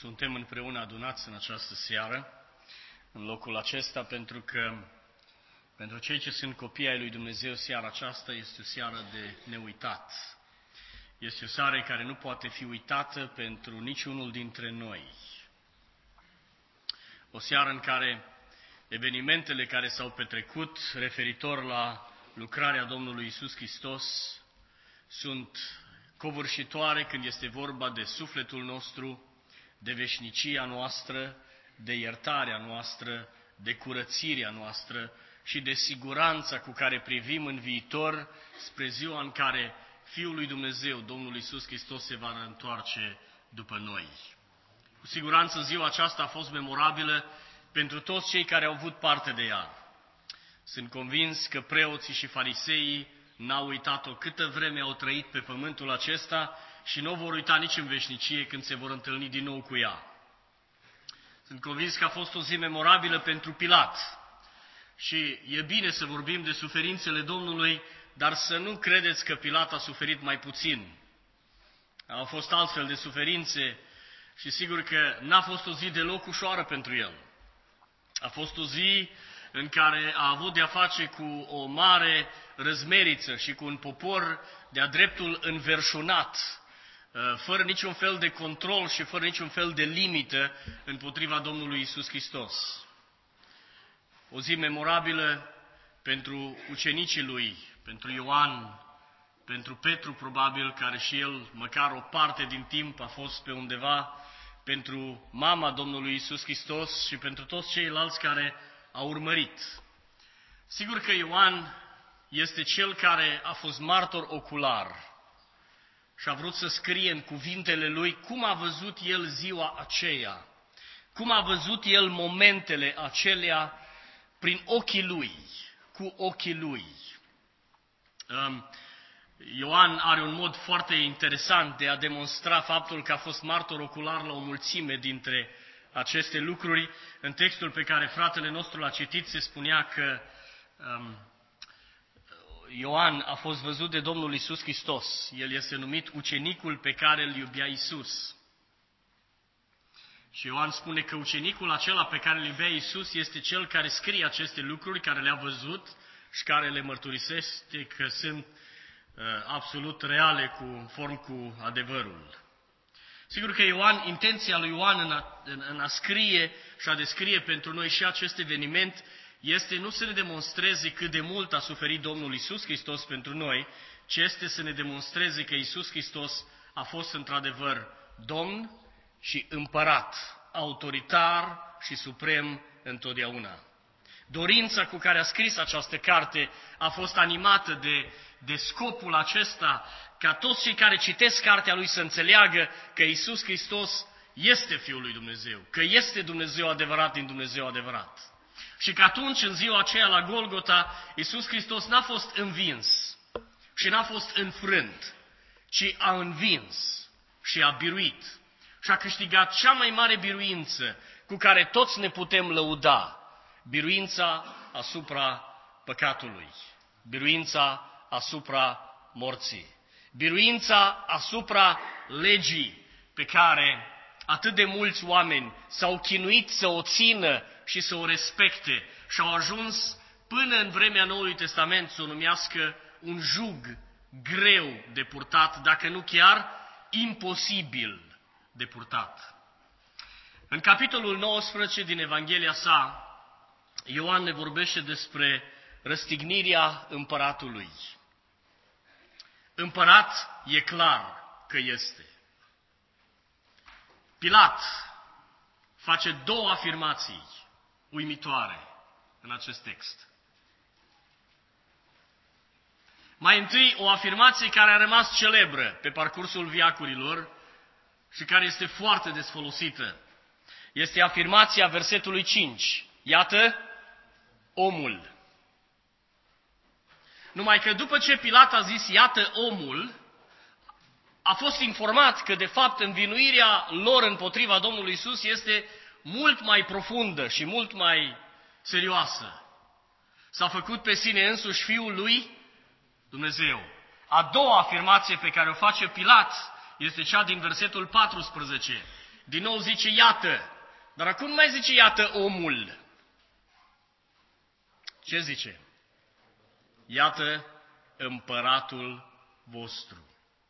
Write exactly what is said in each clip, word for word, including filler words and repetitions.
suntem împreună adunați în această seară, în locul acesta, pentru că pentru cei ce sunt copii ai lui Dumnezeu, seara aceasta este o seară de neuitat. Este o seară care nu poate fi uitată pentru niciunul dintre noi. O seară în care evenimentele care s-au petrecut referitor la lucrarea Domnului Iisus Hristos sunt covârșitoare când este vorba de sufletul nostru, de veșnicia noastră, de iertarea noastră, de curățirea noastră și de siguranța cu care privim în viitor spre ziua în care Fiul lui Dumnezeu, Domnul Iisus Hristos, se va întoarce după noi. Cu siguranță ziua aceasta a fost memorabilă pentru toți cei care au avut parte de ea. Sunt convins că preoții și fariseii n-au uitat-o câtă vreme au trăit pe pământul acesta și nu o vor uita nici în veșnicie când se vor întâlni din nou cu ea. Sunt convins că a fost o zi memorabilă pentru Pilat. Și e bine să vorbim de suferințele Domnului, dar să nu credeți că Pilat a suferit mai puțin. Au fost altfel de suferințe și sigur că n-a fost o zi deloc ușoară pentru el. A fost o zi în care a avut de-a face cu o mare răzmeriță și cu un popor de-a dreptul înverșunat, fără niciun fel de control și fără niciun fel de limită împotriva Domnului Iisus Hristos. O zi memorabilă pentru ucenicii lui, pentru Ioan, pentru Petru probabil, care și el măcar o parte din timp a fost pe undeva, pentru mama Domnului Iisus Hristos și pentru toți ceilalți care au urmărit. Sigur că Ioan este cel care a fost martor ocular și a vrut să scrie în cuvintele lui cum a văzut el ziua aceea, cum a văzut el momentele acelea prin ochii lui, cu ochii lui. Ioan are un mod foarte interesant de a demonstra faptul că a fost martor ocular la o mulțime dintre aceste lucruri. În textul pe care fratele nostru l-a citit se spunea că um, Ioan a fost văzut de Domnul Iisus Hristos. El este numit ucenicul pe care îl iubea Iisus. Și Ioan spune că ucenicul acela pe care îl iubea Iisus este cel care scrie aceste lucruri, care le-a văzut și care le mărturisește că sunt uh, absolut reale, conform cu adevărul. Sigur că Ioan, intenția lui Ioan în a, în, în a scrie și a descrie pentru noi și acest eveniment este nu să ne demonstreze cât de mult a suferit Domnul Iisus Hristos pentru noi, ci este să ne demonstreze că Iisus Hristos a fost într-adevăr Domn și împărat, autoritar și suprem întotdeauna. Dorința cu care a scris această carte a fost animată de, de scopul acesta, ca toți cei care citesc cartea lui să înțeleagă că Iisus Hristos este Fiul lui Dumnezeu, că este Dumnezeu adevărat din Dumnezeu adevărat. Și că atunci, în ziua aceea la Golgota, Iisus Hristos n-a fost învins și n-a fost înfrânt, ci a învins și a biruit și a câștigat cea mai mare biruință cu care toți ne putem lăuda, biruința asupra păcatului, biruința asupra morții, biruința asupra legii pe care atât de mulți oameni s-au chinuit să o țină și să o respecte și au ajuns până în vremea Noului Testament să o numească un jug greu de purtat, dacă nu chiar imposibil de purtat. În capitolul nouăsprezece din Evanghelia sa, Ioan ne vorbește despre răstignirea împăratului. Împărat e clar că este. Pilat face două afirmații uimitoare în acest text. Mai întâi, o afirmație care a rămas celebră pe parcursul veacurilor și care este foarte des folosită. Este afirmația versetului cinci. Iată omul. Numai că după ce Pilat a zis, iată omul, a fost informat că, de fapt, învinuirea lor împotriva Domnului Iisus este mult mai profundă și mult mai serioasă. S-a făcut pe sine însuși Fiul lui Dumnezeu. A doua afirmație pe care o face Pilat este cea din versetul paisprezece. din nou zice iată, dar acum nu mai zice iată omul. Ce zice? Iată împăratul vostru.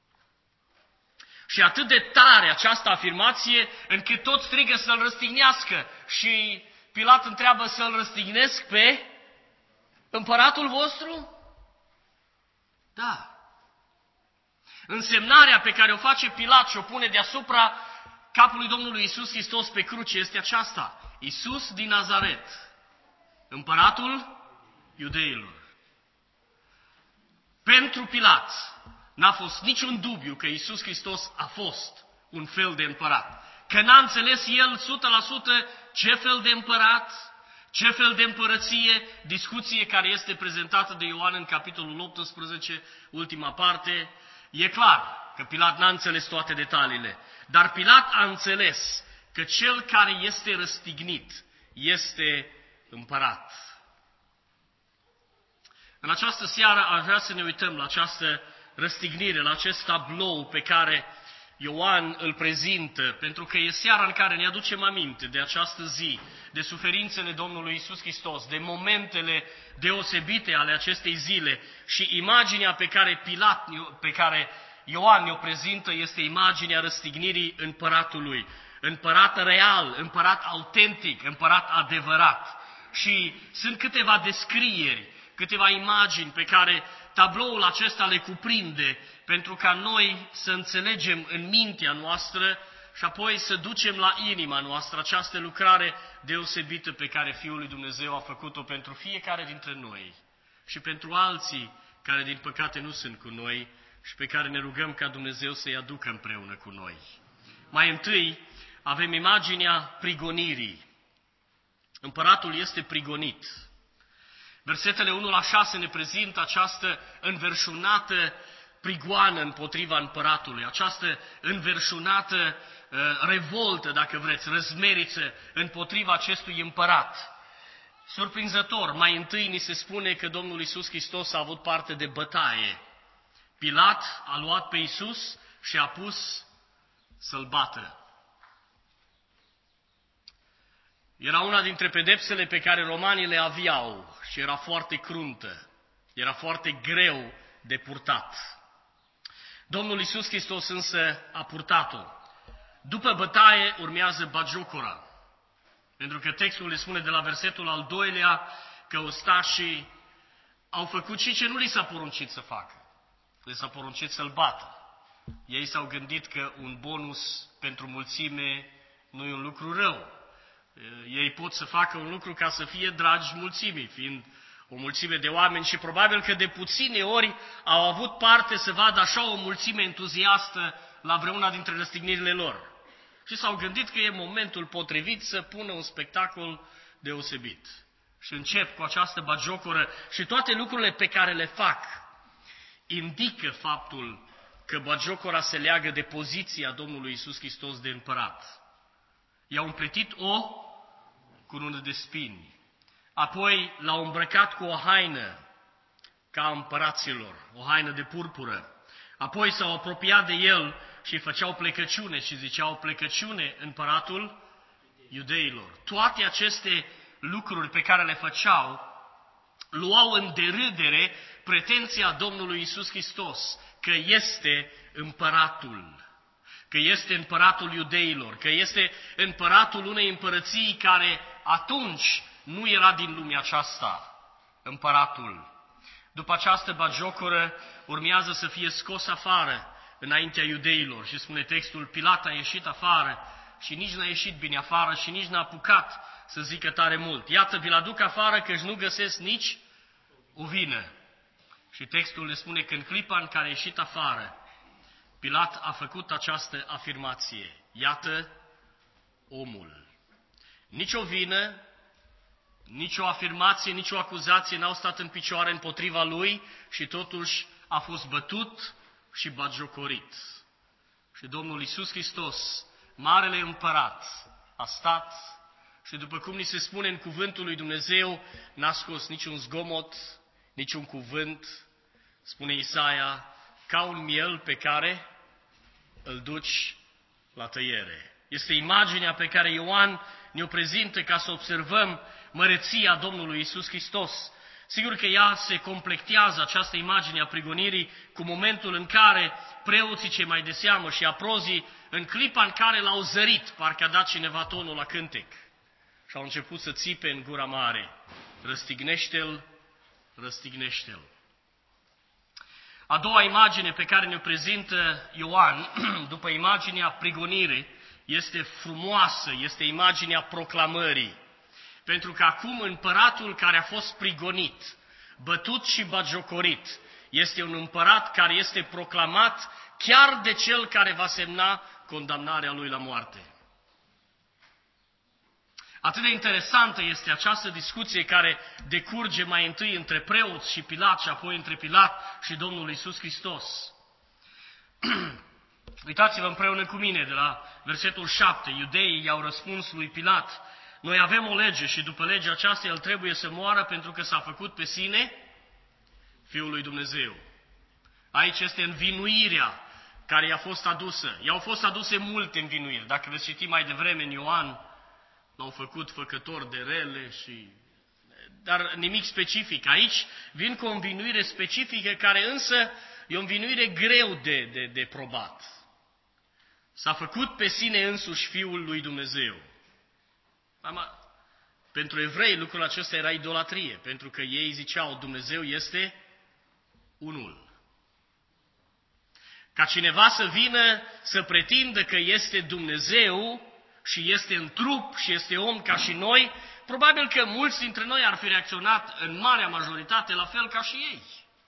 Și atât de tare această afirmație, încât tot strigă să-l răstignească. Și Pilat întreabă, să-l răstignesc pe împăratul vostru? Da. Însemnarea pe care o face Pilat și o pune deasupra capului Domnului Iisus Hristos pe cruce este aceasta. Iisus din Nazaret, împăratul iudeilor. Pentru Pilat n-a fost niciun dubiu că Iisus Hristos a fost un fel de împărat. Că n-a înțeles el o sută la sută ce fel de împărat, ce fel de împărăție, discuție care este prezentată de Ioan în capitolul optsprezece, ultima parte. E clar că Pilat n-a înțeles toate detaliile, dar Pilat a înțeles că cel care este răstignit este împărat. În această seară aș vrea să ne uităm la această răstignire, la acest tablou pe care Ioan îl prezintă, pentru că e seara în care ne aducem aminte de această zi, de suferințele Domnului Iisus Hristos, de momentele deosebite ale acestei zile și imaginea pe care Pilat, pe care Ioan ne-o prezintă este imaginea răstignirii împăratului. Împărat real, împărat autentic, împărat adevărat. Și sunt câteva descrieri, câteva imagini pe care tabloul acesta le cuprinde pentru ca noi să înțelegem în mintea noastră și apoi să ducem la inima noastră această lucrare deosebită pe care Fiul lui Dumnezeu a făcut-o pentru fiecare dintre noi și pentru alții care din păcate nu sunt cu noi și pe care ne rugăm ca Dumnezeu să-i aducă împreună cu noi. Mai întâi avem imaginea prigonirii. Împăratul este prigonit. Versetele unu la șase ne prezintă această înverșunată prigoană împotriva împăratului, această înverșunată uh, revoltă, dacă vreți, răzmeriță împotriva acestui împărat. Surprinzător, mai întâi ni se spune că Domnul Iisus Hristos a avut parte de bătaie. Pilat a luat pe Iisus și a pus să-l bată. Era una dintre pedepsele pe care romanii le aveau și era foarte cruntă, era foarte greu de purtat. Domnul Iisus Hristos însă a purtat-o. După bătaie urmează bagiocora, pentru că textul le spune de la versetul al doilea că ostașii au făcut și ce nu li s-a poruncit să facă. Le s-a poruncit să-l bată. Ei s-au gândit că un bonus pentru mulțime nu e un lucru rău. Ei pot să facă un lucru ca să fie dragi mulțimii, fiind o mulțime de oameni și probabil că de puține ori au avut parte să vadă așa o mulțime entuziastă la vreuna dintre răstignirile lor. Și s-au gândit că e momentul potrivit să pună un spectacol deosebit. Și încep cu această bagiocoră și toate lucrurile pe care le fac indică faptul că bagiocora se leagă de poziția Domnului Iisus Hristos de împărat. I-au împletit o cunună de spini. Apoi l-au îmbrăcat cu o haină ca împăraților, o haină de purpură. Apoi s-au apropiat de el și făceau plecăciune și ziceau plecăciune împăratul iudeilor. Toate aceste lucruri pe care le făceau luau în derâdere pretenția Domnului Iisus Hristos că este împăratul. Că este împăratul iudeilor, că este împăratul unei împărății care atunci nu era din lumea aceasta, împăratul. După această bagiocoră urmează să fie scos afară înaintea iudeilor și spune textul, Pilat a ieșit afară și nici n-a ieșit bine afară și nici n-a apucat să zică tare mult. Iată, vi-l aduc afară că nu găsesc nici o vină. Și textul ne spune că în clipa în care a ieșit afară, Pilat a făcut această afirmație. Iată omul. Nici o vină, nici o afirmație, nici o acuzație n-au stat în picioare împotriva lui și totuși a fost bătut și batjocorit. Și Domnul Iisus Hristos, Marele Împărat, a stat și după cum ni se spune în cuvântul lui Dumnezeu, n-a scos niciun zgomot, niciun cuvânt, spune Isaia, ca un miel pe care îl duci la tăiere. Este imaginea pe care Ioan ne-o prezintă ca să observăm măreția Domnului Iisus Hristos. Sigur că ea se completează, această imagine a prigonirii, cu momentul în care preoții cei mai de seamă și aprozii, în clipa în care l-au zărit, parcă a dat cineva tonul la cântec, și au început să țipe în gura mare: răstignește-l, răstignește-l. A doua imagine pe care ne-o prezintă Ioan, după imaginea prigonirii, este frumoasă, este imaginea proclamării. Pentru că acum împăratul care a fost prigonit, bătut și batjocorit, este un împărat care este proclamat chiar de cel care va semna condamnarea lui la moarte. Atât de interesantă este această discuție care decurge mai întâi între preoți și Pilat și apoi între Pilat și Domnul Iisus Hristos. Uitați-vă împreună cu mine de la versetul șapte. Iudeii i-au răspuns lui Pilat: noi avem o lege și după legea aceasta el trebuie să moară pentru că s-a făcut pe sine Fiul lui Dumnezeu. Aici este învinuirea care i-a fost adusă. I-au fost aduse multe învinuiri. Dacă veți citi mai devreme în Ioan, l-au făcut făcător de rele și... Dar nimic specific. Aici vin cu o învinuire specifică care însă e o învinuire greu de, de, de probat. S-a făcut pe sine însuși Fiul lui Dumnezeu. Mama, pentru evrei lucrul acesta era idolatrie, pentru că ei ziceau Dumnezeu este unul. Ca cineva să vină să pretindă că este Dumnezeu și este în trup și este om ca și noi, probabil că mulți dintre noi ar fi reacționat în marea majoritate la fel ca și ei.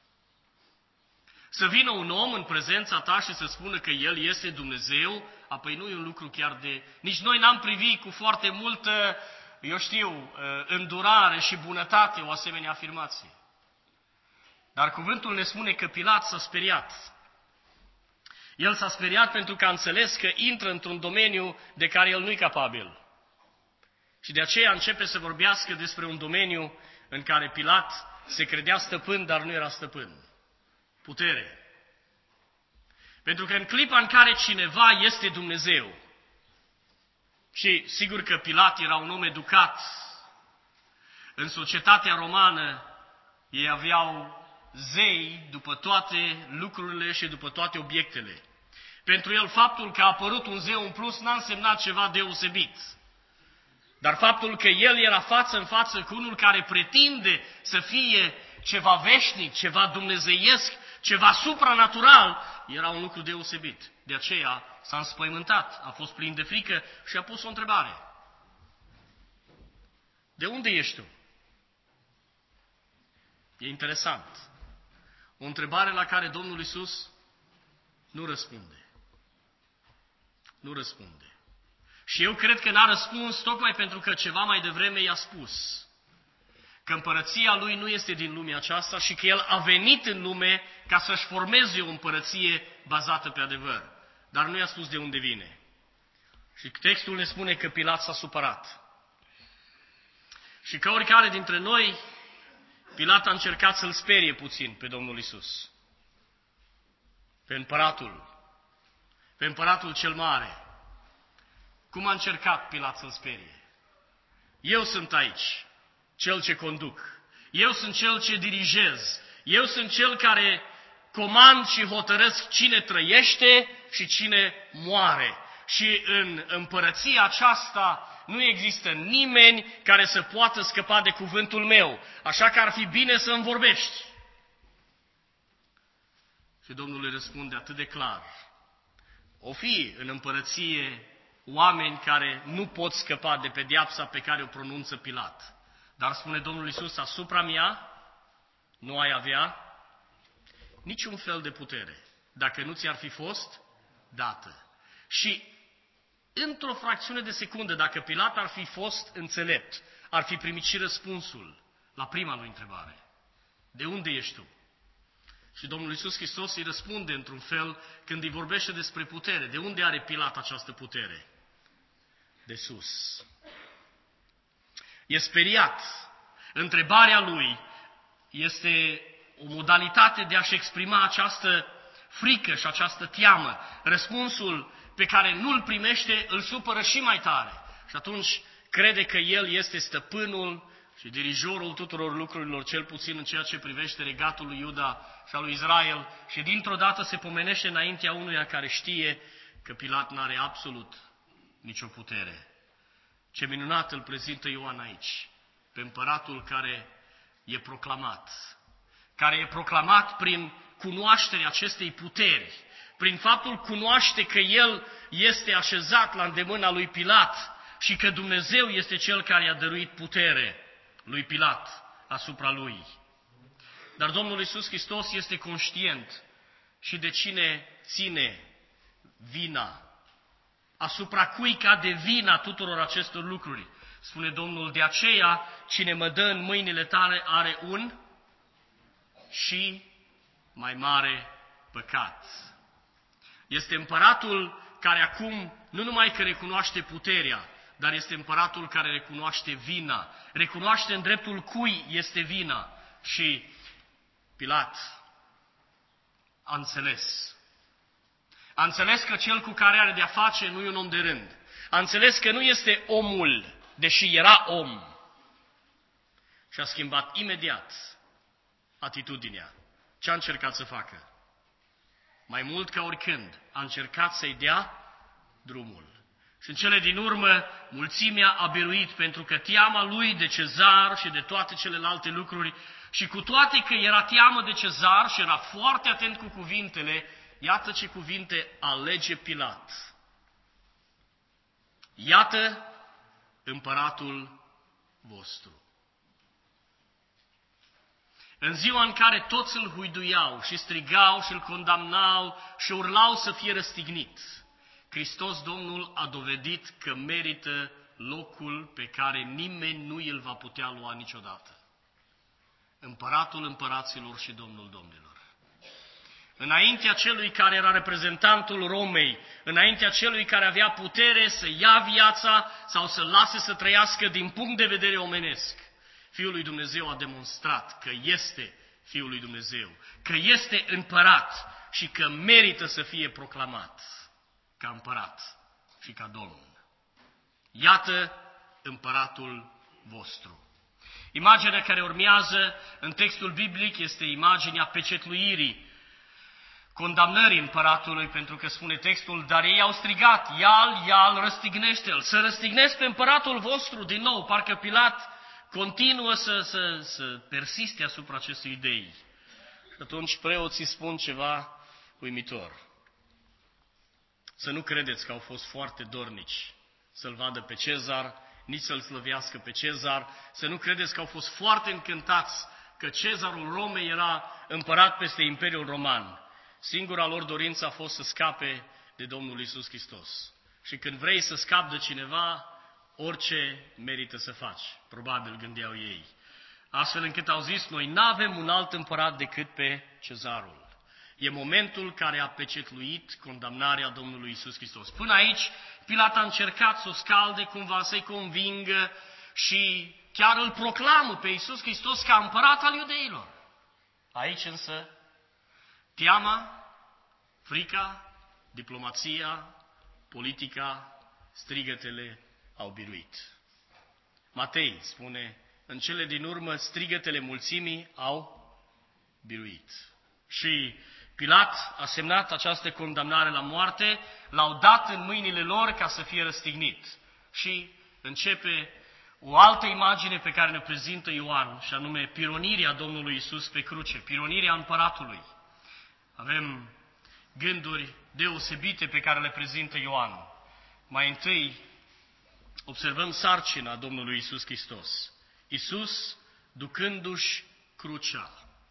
Să vină un om în prezența ta și să spună că El este Dumnezeu, apoi nu e un lucru chiar de... Nici noi n-am privit cu foarte multă, eu știu, îndurare și bunătate o asemenea afirmație. Dar cuvântul ne spune că Pilat s-a speriat. El s-a speriat pentru că a înțeles că intră într-un domeniu de care el nu-i capabil. Și de aceea începe să vorbească despre un domeniu în care Pilat se credea stăpân, dar nu era stăpân. Putere. Pentru că în clipa în care cineva este Dumnezeu, și sigur că Pilat era un om educat, în societatea romană ei aveau zei după toate lucrurile și după toate obiectele. Pentru el faptul că a apărut un zeu în plus n-a însemnat ceva deosebit. Dar faptul că el era față în față cu unul care pretinde să fie ceva veșnic, ceva dumnezeiesc, ceva supranatural, era un lucru deosebit. De aceea s-a înspăimântat, a fost plin de frică și a pus o întrebare. De unde ești tu? E interesant. O întrebare la care Domnul Iisus nu răspunde. Nu răspunde. Și eu cred că n-a răspuns tocmai pentru că ceva mai devreme i-a spus că împărăția lui nu este din lumea aceasta și că el a venit în lume ca să-și formeze o împărăție bazată pe adevăr. Dar nu i-a spus de unde vine. Și textul ne spune că Pilat s-a supărat. Și ca oricare dintre noi, Pilat a încercat să-l sperie puțin pe Domnul Iisus. Pe împăratul. Pe împăratul cel mare. Cum a încercat Pilat să-l sperie? Eu sunt aici, cel ce conduc. Eu sunt cel ce dirigez. Eu sunt cel care comand și hotărăsc cine trăiește și cine moare. Și în împărăția aceasta nu există nimeni care să poată scăpa de cuvântul meu. Așa că ar fi bine să-mi vorbești. Și Domnul îi răspunde atât de clar. O fi în împărăție oameni care nu pot scăpa de pedeapsa pe care o pronunță Pilat. Dar spune Domnul Iisus, asupra mea nu ai avea niciun fel de putere, dacă nu ți-ar fi fost dată. Și într-o fracțiune de secundă, dacă Pilat ar fi fost înțelept, ar fi primit și răspunsul la prima lui întrebare. De unde ești tu? Și Domnul Iisus Hristos îi răspunde într-un fel când îi vorbește despre putere. De unde are Pilat această putere? De sus. E speriat. Întrebarea lui este o modalitate de a-și exprima această frică și această teamă. Răspunsul pe care nu-l primește, îl supără și mai tare. Și atunci crede că el este stăpânul și dirijorul tuturor lucrurilor, cel puțin în ceea ce privește regatul lui Iuda și al lui Israel, și dintr-o dată se pomenește înaintea unuia care știe că Pilat n-are absolut nicio putere. Ce minunat îl prezintă Ioan aici, pe împăratul care e proclamat, care e proclamat prin cunoașterea acestei puteri, prin faptul cunoaște că el este așezat la îndemâna lui Pilat și că Dumnezeu este cel care i-a dăruit putere lui Pilat asupra lui. Dar Domnul Iisus Hristos este conștient și de cine ține vina, asupra cui cade vina tuturor acestor lucruri. Spune Domnul, de aceea cine mă dă în mâinile tale are un și mai mare păcat. Este împăratul care acum nu numai că recunoaște puterea, dar este împăratul care recunoaște vina, recunoaște în dreptul cui este vina. Și Pilat a înțeles. A înțeles că cel cu care are de-a face nu e un om de rând. A înțeles că nu este omul, deși era om. Și a schimbat imediat atitudinea. Ce a încercat să facă? Mai mult ca oricând, a încercat să-i dea drumul. Și în cele din urmă, mulțimea a biruit pentru că teama lui de Cezar și de toate celelalte lucruri, și cu toate că era teamă de Cezar și era foarte atent cu cuvintele, iată ce cuvinte alege Pilat. Iată împăratul vostru. În ziua în care toți îl huiduiau și strigau și îl condamnau și urlau să fie răstignit, Hristos Domnul a dovedit că merită locul pe care nimeni nu îl va putea lua niciodată. Împăratul împăraților și Domnul domnilor. Înaintea celui care era reprezentantul Romei, înaintea celui care avea putere să ia viața sau să lase să trăiască din punct de vedere omenesc, Fiul lui Dumnezeu a demonstrat că este Fiul lui Dumnezeu, că este împărat și că merită să fie proclamat ca împărat și ca Domn. Iată împăratul vostru. Imaginea care urmează în textul biblic este imaginea pecetluirii, condamnării împăratului, pentru că spune textul, dar ei au strigat, ia-l, ia-l, răstignește-l, să răstignesc pe împăratul vostru din nou, parcă Pilat continuă să, să, să persiste asupra acestei idei. Și atunci preoții spun ceva uimitor. Să nu credeți că au fost foarte dornici să-l vadă pe Cezar, nici să-l slăvească pe Cezar, să nu credeți că au fost foarte încântați că Cezarul Romei era împărat peste Imperiul Roman. Singura lor dorință a fost să scape de Domnul Iisus Hristos. Și când vrei să scapi de cineva, orice merită să faci, probabil gândeau ei. Astfel încât au zis, noi n-avem un alt împărat decât pe Cezarul. E momentul care a pecetluit condamnarea Domnului Iisus Hristos. Până aici, Pilat a încercat să o scalde, cumva să-i convingă și chiar îl proclamă pe Iisus Hristos ca împărat al iudeilor. Aici însă, teama, frica, diplomația, politica, strigătele au biruit. Matei spune, în cele din urmă, strigătele mulțimii au biruit. Și Pilat a semnat această condamnare la moarte, l-au dat în mâinile lor ca să fie răstignit. Și începe o altă imagine pe care ne prezintă Ioan, și anume pironirea Domnului Iisus pe cruce, pironirea împăratului. Avem gânduri deosebite pe care le prezintă Ioan. Mai întâi, observăm sarcina Domnului Iisus Hristos. Iisus ducându-și crucea.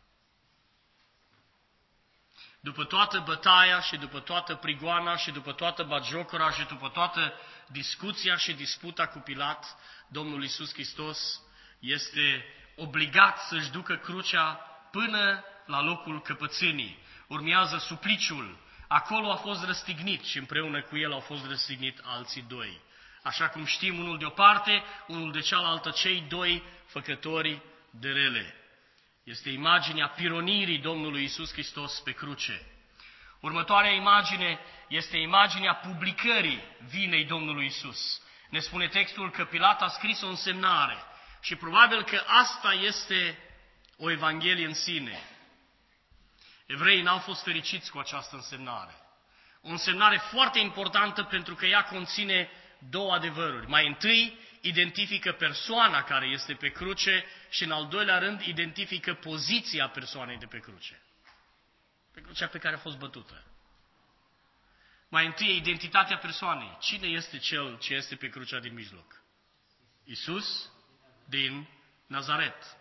După toată bătaia și după toată prigoana și după toată batjocora și după toată discuția și disputa cu Pilat, Domnul Iisus Hristos este obligat să-și ducă crucea până la locul căpățânii. Urmează supliciul. Acolo a fost răstignit și împreună cu el au fost răstignit alții doi. Așa cum știm, unul de o parte, unul de cealaltă, cei doi făcători de rele. Este imaginea pironirii Domnului Iisus Hristos pe cruce. Următoarea imagine este imaginea publicării vinei Domnului Isus. Ne spune textul că Pilat a scris o însemnare și probabil că asta este o evanghelie în sine. Evreii n-au fost fericiți cu această însemnare. O însemnare foarte importantă pentru că ea conține două adevăruri. Mai întâi, identifică persoana care este pe cruce și în al doilea rând, identifică poziția persoanei de pe cruce. Pe crucea pe care a fost bătută. Mai întâi, identitatea persoanei. Cine este cel ce este pe crucea din mijloc? Isus din Nazaret.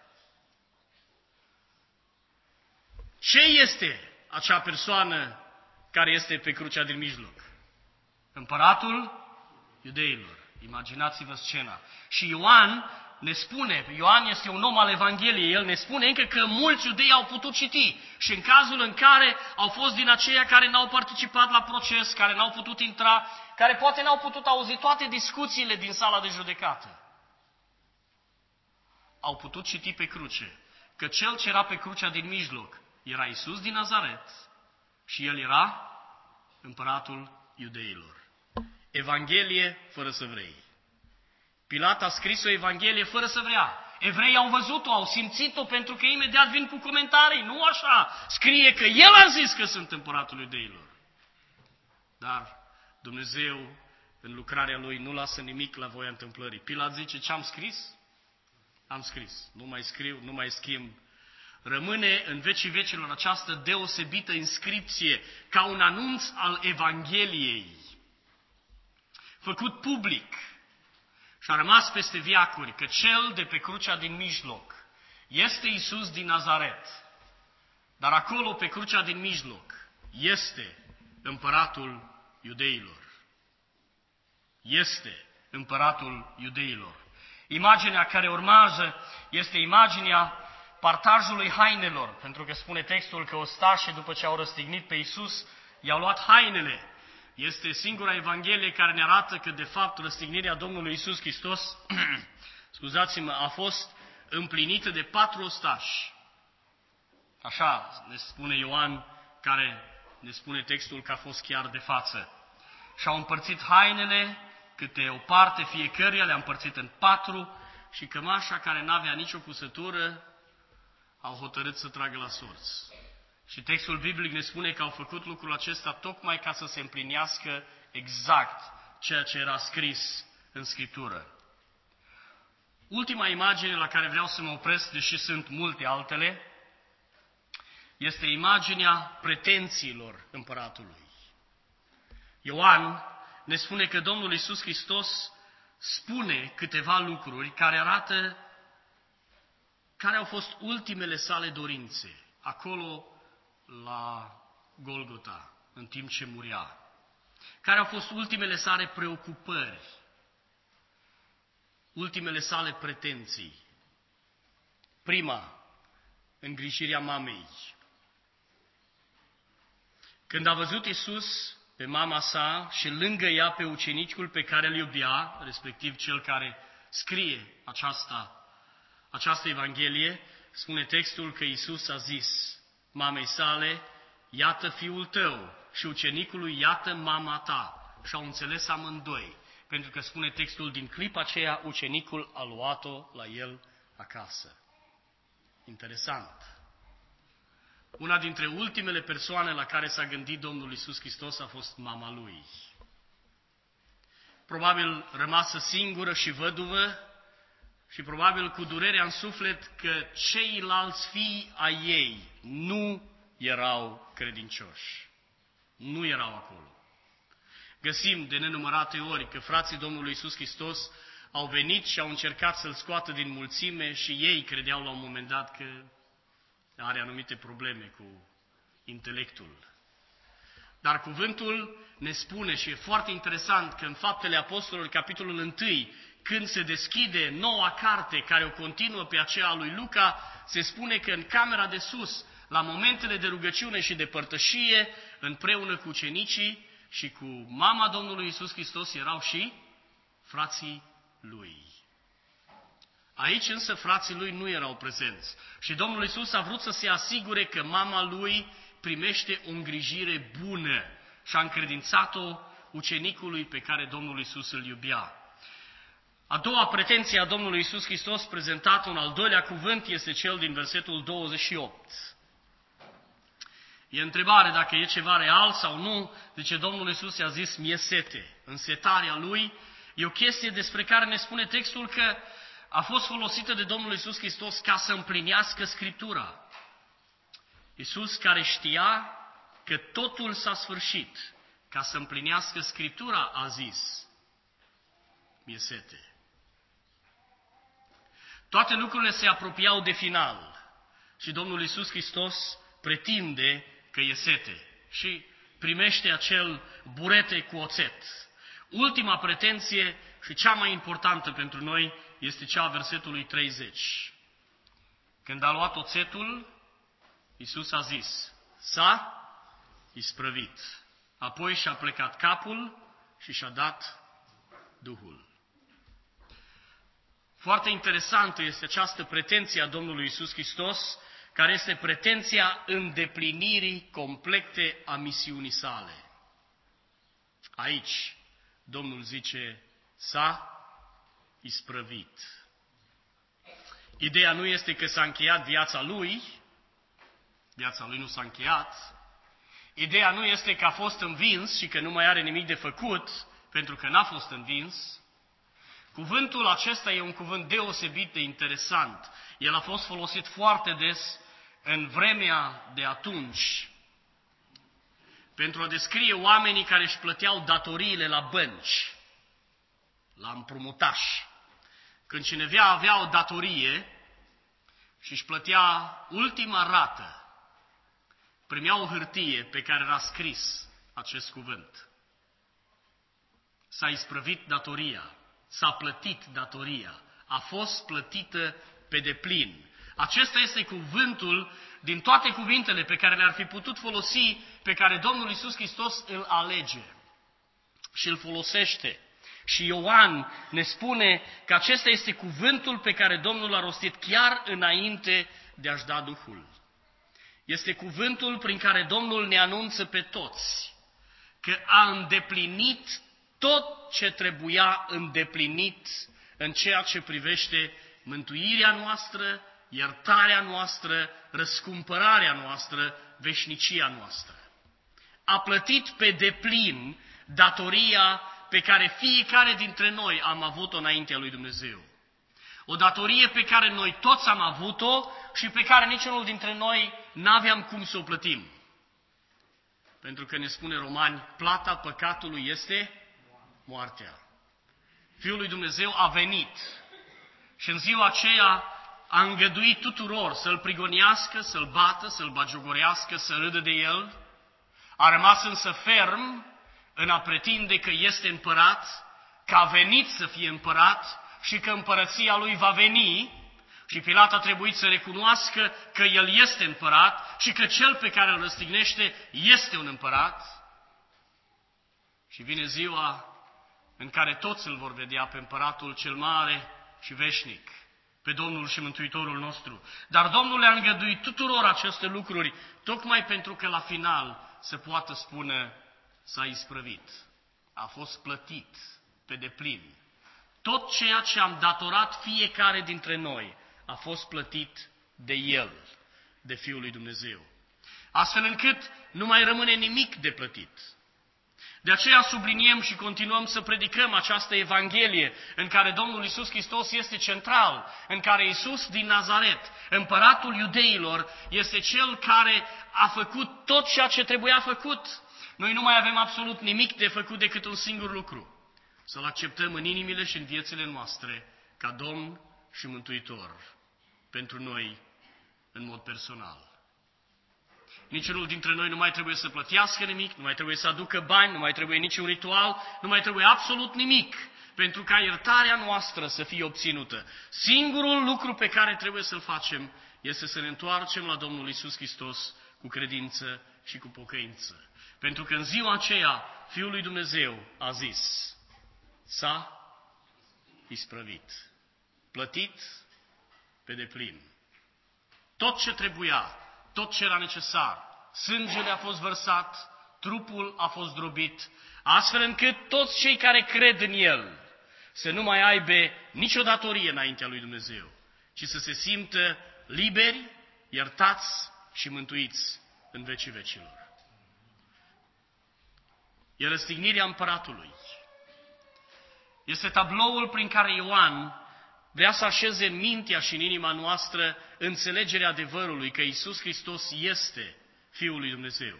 Ce este acea persoană care este pe crucea din mijloc? Împăratul iudeilor. Imaginați-vă scena. Și Ioan ne spune, Ioan este un om al Evangheliei, el ne spune încă că mulți iudei au putut citi și în cazul în care au fost din aceia care n-au participat la proces, care n-au putut intra, care poate n-au putut auzi toate discuțiile din sala de judecată, au putut citi pe cruce că cel ce era pe crucea din mijloc era Isus din Nazaret și el era împăratul iudeilor. Evanghelie fără să vrei. Pilat a scris o evanghelie fără să vrea. Evreii au văzut-o, au simțit-o pentru că imediat vin cu comentarii. Nu așa. Scrie că el a zis că sunt împăratul iudeilor. Dar Dumnezeu, în lucrarea lui, nu lasă nimic la voia întâmplării. Pilat zice, ce am scris? Am scris. Nu mai scriu, nu mai schimb. Rămâne în vecii vecilor această deosebită inscripție ca un anunț al Evangheliei, făcut public și a rămas peste veacuri că cel de pe crucea din mijloc este Isus din Nazaret, dar acolo pe crucea din mijloc este împăratul iudeilor. Este împăratul iudeilor. Imaginea care urmează este imaginea partajului hainelor, pentru că spune textul că ostașii, după ce au răstignit pe Isus, i-au luat hainele. Este singura evanghelie care ne arată că, de fapt, răstignirea Domnului Isus Hristos, scuzați-mă, a fost împlinită de patru ostași. Așa ne spune Ioan, care ne spune textul că a fost chiar de față. Și-au împărțit hainele, câte o parte fiecăruia, le-a împărțit în patru și cămașa care n-avea nicio cusătură au hotărât să tragă la sorți. Și textul biblic ne spune că au făcut lucrul acesta tocmai ca să se împlinească exact ceea ce era scris în Scriptură. Ultima imagine la care vreau să mă opresc, deși sunt multe altele, este imaginea pretențiilor împăratului. Ioan ne spune că Domnul Iisus Hristos spune câteva lucruri care arată care au fost ultimele sale dorințe, acolo la Golgota, în timp ce murea. Care au fost ultimele sale preocupări, ultimele sale pretenții. Prima, îngrijirea mamei. Când a văzut Iisus pe mama sa și lângă ea pe ucenicul pe care îl iubea, respectiv cel care scrie aceasta, această evanghelie, spune textul că Iisus a zis mamei sale, iată fiul tău, și ucenicului, iată mama ta. Și au înțeles amândoi, pentru că spune textul, din clipa aceea ucenicul a luat-o la el acasă. Interesant. Una dintre ultimele persoane la care s-a gândit Domnul Iisus Hristos a fost mama lui. Probabil rămasă singură și văduvă și probabil cu durerea în suflet că ceilalți fii ai ei nu erau credincioși. Nu erau acolo. Găsim de nenumărate ori că frații Domnului Iisus Hristos au venit și au încercat să-L scoată din mulțime și ei credeau la un moment dat că are anumite probleme cu intelectul. Dar cuvântul ne spune, și e foarte interesant, că în Faptele Apostolilor, capitolul unu, când se deschide noua carte care o continuă pe aceea a lui Luca, se spune că în camera de sus, la momentele de rugăciune și de părtășie, împreună cu ucenicii și cu mama Domnului Iisus Hristos, erau și frații lui. Aici însă frații lui nu erau prezenți. Și Domnul Iisus a vrut să se asigure că mama lui primește o îngrijire bună și a încredințat-o ucenicului pe care Domnul Iisus îl iubea. A doua pretenție a Domnului Iisus Hristos, prezentată în al doilea cuvânt, este cel din versetul douăzeci și opt. E întrebare dacă e ceva real sau nu. Zice, Domnul Iisus i-a zis, mi-e sete. Însetarea lui e o chestie despre care ne spune textul că a fost folosită de Domnul Iisus Hristos ca să împlinească Scriptura. Iisus, care știa că totul s-a sfârșit, ca să împlinească Scriptura, a zis, mi-e sete. Toate lucrurile se apropiau de final și Domnul Iisus Hristos pretinde că e sete și primește acel burete cu oțet. Ultima pretenție și cea mai importantă pentru noi este cea a versetului treizeci. Când a luat oțetul, Iisus a zis, s-a isprăvit. Apoi și-a plecat capul și și-a dat Duhul. Foarte interesantă este această pretenție a Domnului Iisus Hristos, care este pretenția îndeplinirii complete a misiunii sale. Aici, Domnul zice, s-a isprăvit. Ideea nu este că s-a încheiat viața lui, viața lui nu s-a încheiat. Ideea nu este că a fost învins și că nu mai are nimic de făcut, pentru că n-a fost învins. Cuvântul acesta e un cuvânt deosebit de interesant. El a fost folosit foarte des în vremea de atunci pentru a descrie oamenii care își plăteau datoriile la bănci, la împrumutași. Când cineva avea o datorie și își plătea ultima rată, primea o hârtie pe care era scris acest cuvânt. S-a isprăvit datoria, s-a plătit datoria, a fost plătită pe deplin. Acesta este cuvântul din toate cuvintele pe care le-ar fi putut folosi, pe care Domnul Iisus Hristos îl alege și îl folosește. Și Ioan ne spune că acesta este cuvântul pe care Domnul l-a rostit chiar înainte de a-și da Duhul. Este cuvântul prin care Domnul ne anunță pe toți că a îndeplinit tot ce trebuia îndeplinit în ceea ce privește mântuirea noastră, iertarea noastră, răscumpărarea noastră, veșnicia noastră. A plătit pe deplin datoria pe care fiecare dintre noi am avut-o înaintea lui Dumnezeu. O datorie pe care noi toți am avut-o și pe care niciunul dintre noi n-aveam cum să o plătim. Pentru că ne spune Romani, plata păcatului este moartea. Fiul lui Dumnezeu a venit și în ziua aceea a îngăduit tuturor să-l prigonească, să-l bată, să-l bagiogorească, să râdă de el. A rămas însă ferm în a pretinde că este împărat, că a venit să fie împărat și că împărăția lui va veni. Și Pilat a trebuit să recunoască că el este împărat și că cel pe care îl răstignește este un împărat. Și vine ziua în care toți îl vor vedea pe împăratul cel mare și veșnic, pe Domnul și Mântuitorul nostru. Dar Domnul le-a îngăduit tuturor aceste lucruri, tocmai pentru că la final se poată spune s-a isprăvit. A fost plătit pe deplin. Tot ceea ce am datorat fiecare dintre noi a fost plătit de El, de Fiul lui Dumnezeu. Astfel încât nu mai rămâne nimic de plătit. De aceea subliniem și continuăm să predicăm această Evanghelie în care Domnul Iisus Hristos este central, în care Iisus din Nazaret, împăratul iudeilor, este Cel care a făcut tot ceea ce trebuia făcut. Noi nu mai avem absolut nimic de făcut decât un singur lucru: să-L acceptăm în inimile și în viețile noastre ca Domn și Mântuitor pentru noi în mod personal. Niciunul dintre noi nu mai trebuie să plătească nimic, nu mai trebuie să aducă bani, nu mai trebuie niciun ritual, nu mai trebuie absolut nimic pentru ca iertarea noastră să fie obținută. Singurul lucru pe care trebuie să-l facem este să ne întoarcem la Domnul Iisus Hristos cu credință și cu pocăință. Pentru că în ziua aceea Fiul lui Dumnezeu a zis: s-a isprăvit, plătit pe deplin. Tot ce trebuia, tot ce era necesar, sângele a fost vărsat, trupul a fost drobit, astfel încât toți cei care cred în El să nu mai aibă nicio datorie înaintea lui Dumnezeu, ci să se simtă liberi, iertați și mântuiți în vecii vecilor. E răstignirea împăratului. Este tabloul prin care Ioan vrea să așeze în mintea și în inima noastră înțelegerea adevărului că Iisus Hristos este Fiul lui Dumnezeu.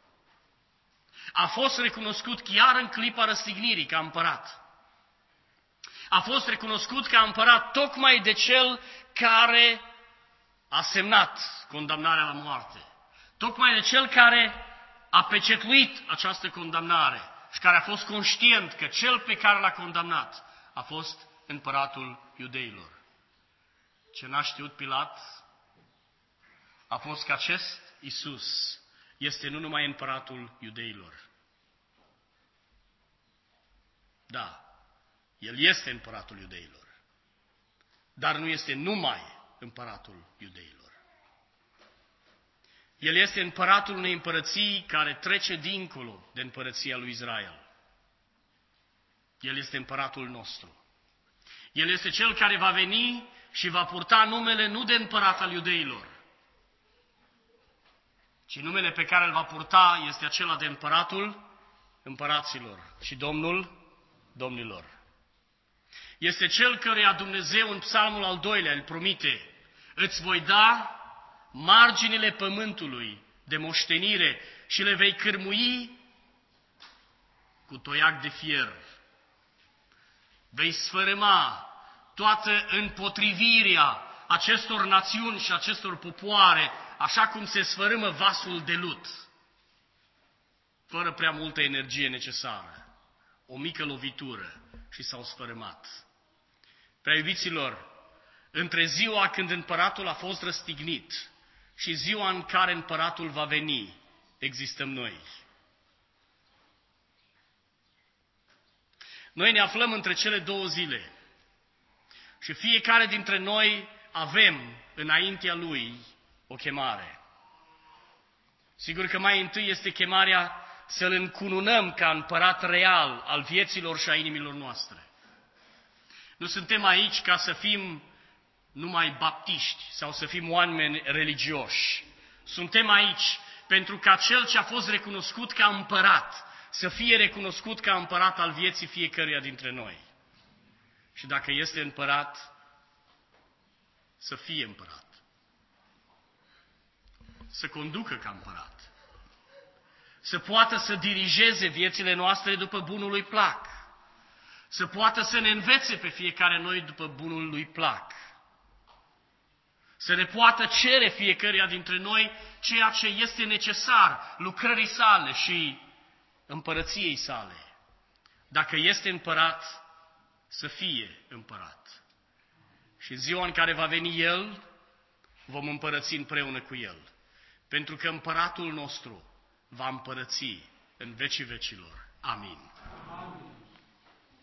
A fost recunoscut chiar în clipa răstignirii ca împărat. A fost recunoscut ca împărat tocmai de cel care a semnat condamnarea la moarte. Tocmai de cel care a pecetluit această condamnare și care a fost conștient că cel pe care l-a condamnat a fost împăratul iudeilor. Ce n-a știut Pilat a fost că acest Iisus este nu numai împăratul iudeilor. Da, El este împăratul iudeilor, dar nu este numai împăratul iudeilor. El este împăratul unei împărății care trece dincolo de împărăția lui Israel. El este împăratul nostru. El este cel care va veni și va purta numele nu de împărat al iudeilor, ci numele pe care îl va purta este acela de împăratul împăraților și Domnul domnilor. Este cel căruia Dumnezeu în psalmul al doilea îl promite: îți voi da marginile pământului de moștenire și le vei cârmui cu toiac de fier. Vei sfărâma toată împotrivirea acestor națiuni și acestor popoare, așa cum se sfărâmă vasul de lut, fără prea multă energie necesară. O mică lovitură și s-au sfărâmat. Prea iubiților, între ziua când împăratul a fost răstignit și ziua în care împăratul va veni, existăm noi. Noi ne aflăm între cele două zile și fiecare dintre noi avem înaintea lui o chemare. Sigur că mai întâi este chemarea să-L încununăm ca împărat real al vieților și a inimilor noastre. Nu suntem aici ca să fim numai baptiști sau să fim oameni religioși. Suntem aici pentru ca Cel ce a fost recunoscut ca împărat să fie recunoscut ca împărat al vieții fiecăruia dintre noi. Și dacă este împărat, să fie împărat. Să conducă ca împărat. Să poată să dirigeze viețile noastre după bunul lui plac. Să poată să ne învețe pe fiecare noi după bunul lui plac. Să ne poată cere fiecăruia dintre noi ceea ce este necesar lucrării sale și împărăției sale. Dacă este împărat, să fie împărat. Și în ziua în care va veni El, vom împărăți împreună cu El. Pentru că împăratul nostru va împărăți în vecii vecilor. Amin.